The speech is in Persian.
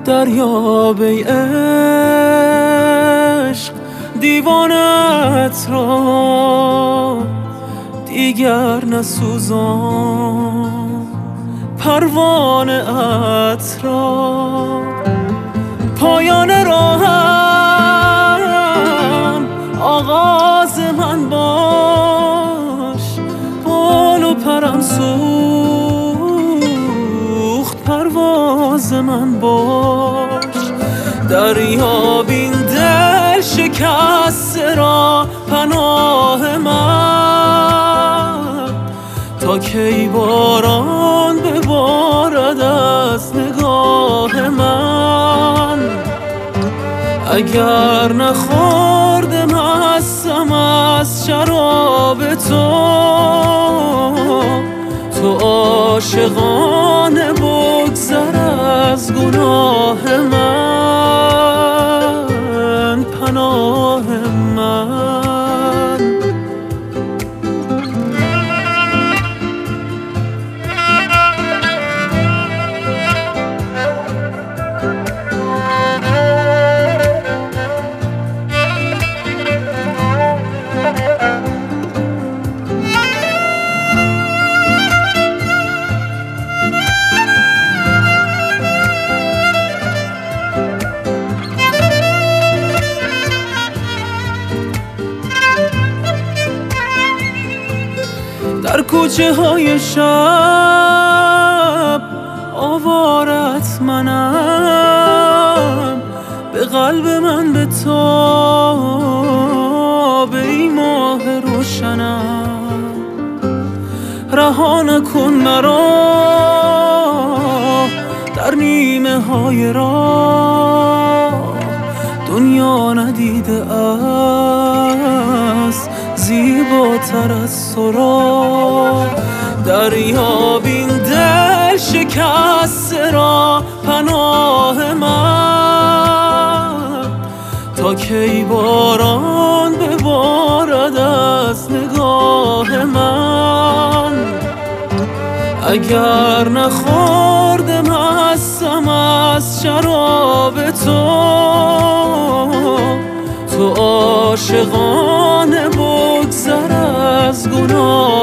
دریاب ای عشق دیوانت را دیگر نسوزان، پروانه ات را پایان راهم آغاز من باش، بال و پرم سوخت پرواز من باش. دریاب این دل شکسته را پناه من، تا کی باران ببارد از نگاه من. اگر نخورده مستم از شراب تو عاشقانه بگذر از گناه من، پناه من. در کوچه های شب آوارت منم، به قلب من بتاب ای ماه روشنم. رها نکن مرا در نیمه های راه، دنیا ندیده است زیباتر از تو را. دریاب این دل شکسته را پناه من، تا کی باران ببارد از نگاه من. اگر نخورده مستم از شراب تو عاشقانه بگذر از گناه